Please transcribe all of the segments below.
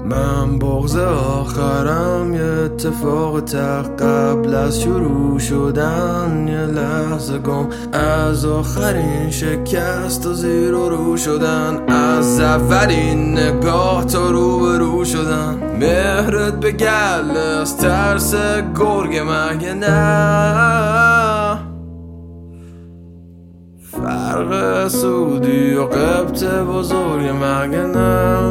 من بغض آخرم یه اتفاق تق قبل از شروع شدن، یه لحظه گم از آخرین شکست و زیر و رو شدن، از اولین نگاه تا روبرو شدن. مهرت به گل از ترس گرگ مگه نه؟ فرق سعودی و قبط بزرگ مگه نه؟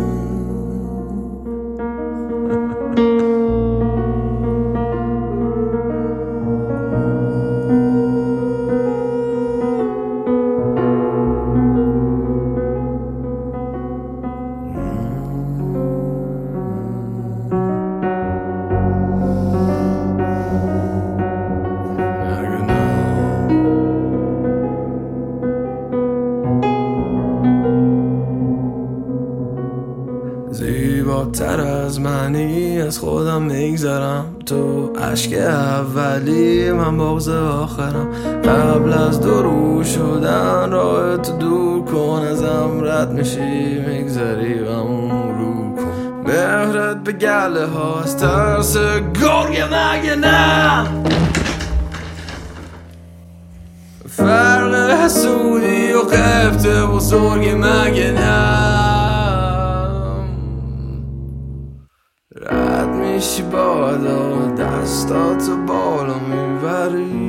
زیباتر از منی از خودم میگذرم، تو عشق اولی من بغض آخرم. قبل از درو شدن راهت دور کن، ازم رد میشی میگذری و رو کن. مهرت به گله ها از ترس گرگ مگه نه؟ فرق حسودی و قبط بزرگ مگه نه؟ رد میشی بادا دستاتو بالا میبری،